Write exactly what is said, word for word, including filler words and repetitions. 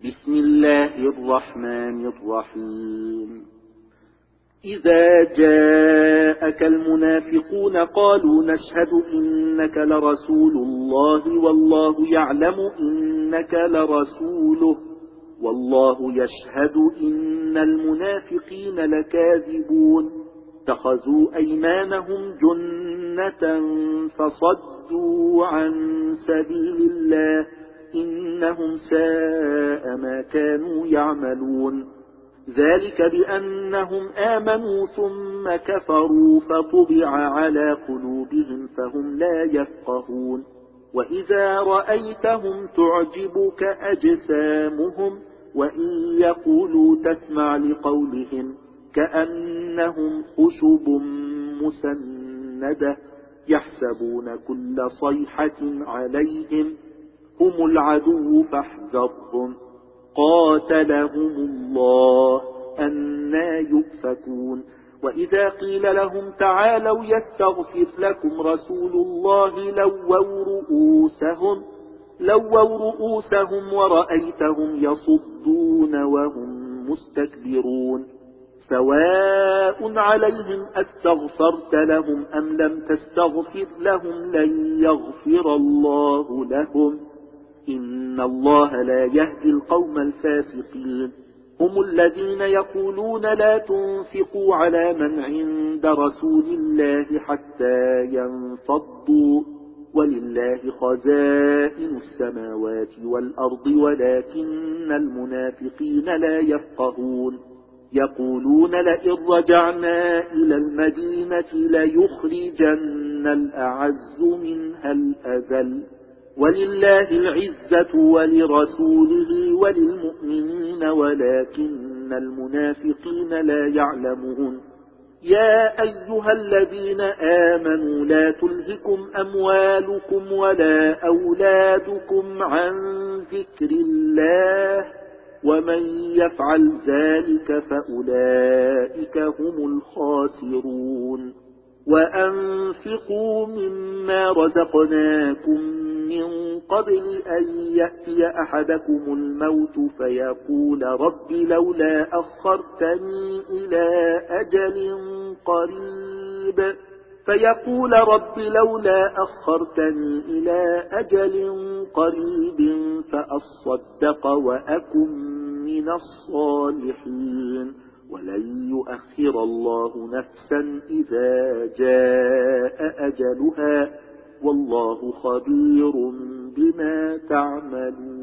بسم الله الرحمن الرحيم إذا جاءك المنافقون قالوا نشهد إنك لرسول الله والله يعلم إنك لرسوله والله يشهد إن المنافقين لكاذبون اتخذوا أيمانهم جنة فصدوا عن سبيل الله إنهم ساء ما كانوا يعملون ذلك بأنهم آمنوا ثم كفروا فطبع على قلوبهم فهم لا يفقهون وإذا رأيتهم تعجبك أجسامهم وإن يقولوا تسمع لقولهم كأنهم خشب مسندة يحسبون كل صيحة عليهم هم العدو فاحذرهم قاتلهم الله أنى يؤفكون وإذا قيل لهم تعالوا يستغفر لكم رسول الله لووا رؤوسهم لووا رؤوسهم ورأيتهم يصدون وهم مستكبرون سواء عليهم أستغفرت لهم أم لم تستغفر لهم لن يغفر الله لهم إن الله لا يهدي القوم الفاسقين هم الذين يقولون لا تنفقوا على من عند رسول الله حتى ينفضوا ولله خزائن السماوات والأرض ولكن المنافقين لا يفقهون يقولون لئن رجعنا إلى المدينة ليخرجن الأعز منها الأذل ولله العزة ولرسوله وللمؤمنين ولكن المنافقين لا يعلمون يا أيها الذين آمنوا لا تلهكم أموالكم ولا أولادكم عن ذكر الله ومن يفعل ذلك فأولئك هم الخاسرون وأنفقوا مما رزقناكم من قبل أن يأتي أحدكم الموت فيقول رب لولا أخرتني إلى أجل قريب فيقول رب لولا أخرتني إلى أجل قريب فأصدق وأكن من الصالحين ولن يؤخر الله نفسا إذا جاء أجلها والله خبير بما تعملون.